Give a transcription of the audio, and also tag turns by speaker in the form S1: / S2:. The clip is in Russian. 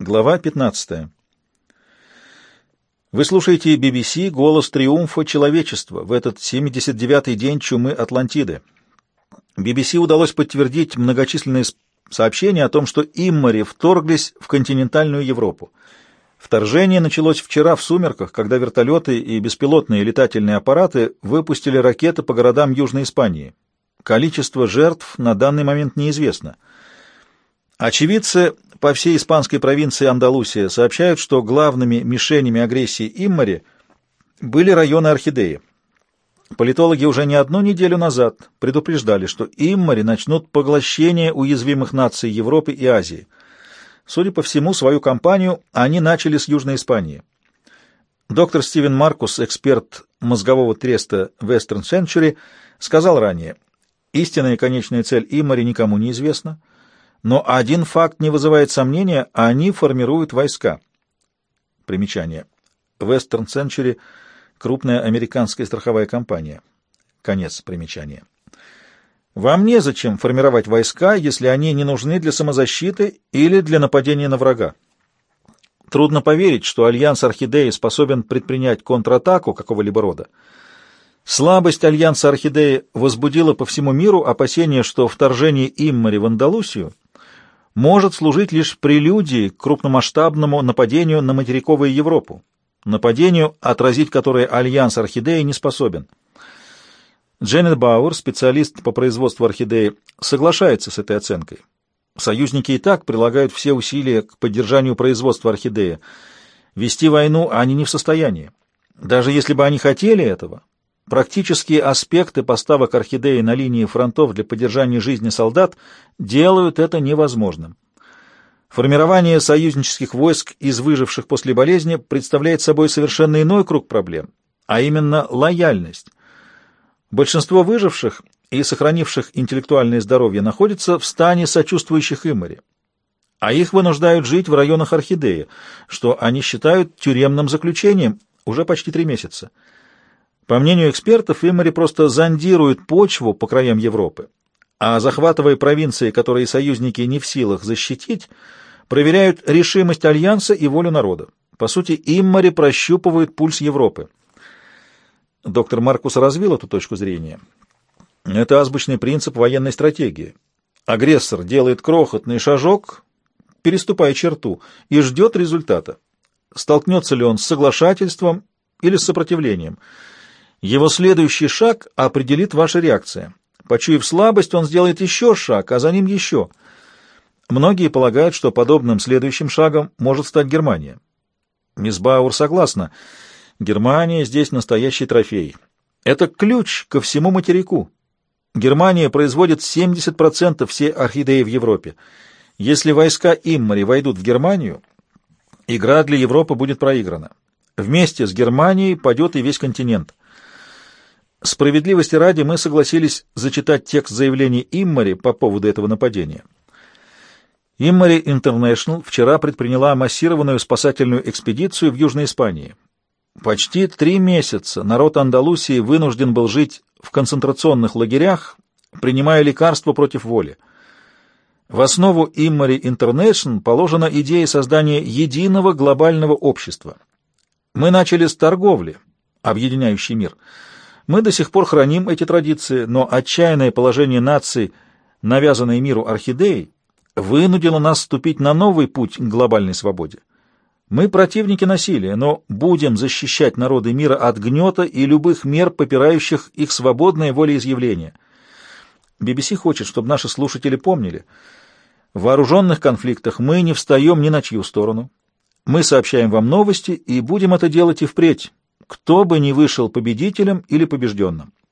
S1: Глава 15. Вы слушаете BBC «Голос триумфа человечества» в этот 79-й день чумы Атлантиды. BBC удалось подтвердить многочисленные сообщения о том, что иммари вторглись в континентальную Европу. Вторжение началось вчера в сумерках, когда вертолеты и беспилотные летательные аппараты выпустили ракеты по городам Южной Испании. Количество жертв на данный момент неизвестно. Очевидцы по всей испанской провинции Андалусия сообщают, что главными мишенями агрессии иммари были районы Орхидеи. Политологи уже не одну неделю назад предупреждали, что иммари начнут поглощение уязвимых наций Европы и Азии. Судя по всему, свою кампанию они начали с Южной Испании. Доктор Стивен Маркус, эксперт мозгового треста Western Century, сказал ранее: истинная конечная цель иммари никому не известна, но один факт не вызывает сомнения — они формируют войска. Примечание. Western Century — крупная американская страховая компания. Конец примечания. Вам незачем формировать войска, если они не нужны для самозащиты или для нападения на врага. Трудно поверить, что Альянс Орхидеи способен предпринять контратаку какого-либо рода. Слабость Альянса Орхидеи возбудила по всему миру опасения, что вторжение иммари в Андалусию может служить лишь прелюдией к крупномасштабному нападению на материковую Европу, нападению, отразить которое Альянс Орхидеи не способен. Дженнет Бауэр, специалист по производству орхидеи, соглашается с этой оценкой. Союзники и так прилагают все усилия к поддержанию производства орхидеи. Вести войну они не в состоянии. Даже если бы они хотели этого, практические аспекты поставок орхидеи на линии фронтов для поддержания жизни солдат делают это невозможным. Формирование союзнических войск из выживших после болезни представляет собой совершенно иной круг проблем, а именно лояльность. Большинство выживших и сохранивших интеллектуальное здоровье находятся в стане сочувствующих иммари, а их вынуждают жить в районах орхидеи, что они считают тюремным заключением уже почти 3 месяца. По мнению экспертов, иммари просто зондируют почву по краям Европы, а захватывая провинции, которые союзники не в силах защитить, проверяют решимость Альянса и волю народа. По сути, иммари прощупывают пульс Европы. Доктор Маркус развил эту точку зрения. Это азбучный принцип военной стратегии. Агрессор делает крохотный шажок, переступая черту, и ждет результата. Столкнется ли он с соглашательством или с сопротивлением? Его следующий шаг определит ваша реакция. Почуяв слабость, он сделает еще шаг, а за ним еще. Многие полагают, что подобным следующим шагом может стать Германия. Мисс Бауэр согласна. Германия здесь настоящий трофей. Это ключ ко всему материку. Германия производит 70% всей орхидеи в Европе. Если войска иммари войдут в Германию, игра для Европы будет проиграна. Вместе с Германией падет и весь континент. Справедливости ради мы согласились зачитать текст заявления иммари по поводу этого нападения. Иммари Интернешнл вчера предприняла массированную спасательную экспедицию в Южной Испании. Почти 3 месяца народ Андалусии вынужден был жить в концентрационных лагерях, принимая лекарства против воли. В основу Иммари Интернешнл положена идея создания единого глобального общества. Мы начали с торговли, объединяющей мир. Мы до сих пор храним эти традиции, но отчаянное положение наций, навязанное миру орхидеей, вынудило нас вступить на новый путь к глобальной свободе. Мы противники насилия, но будем защищать народы мира от гнета и любых мер, попирающих их свободное волеизъявление. BBC хочет, чтобы наши слушатели помнили: в вооруженных конфликтах мы не встаем ни на чью сторону. Мы сообщаем вам новости и будем это делать и впредь, кто бы ни вышел победителем или побежденным.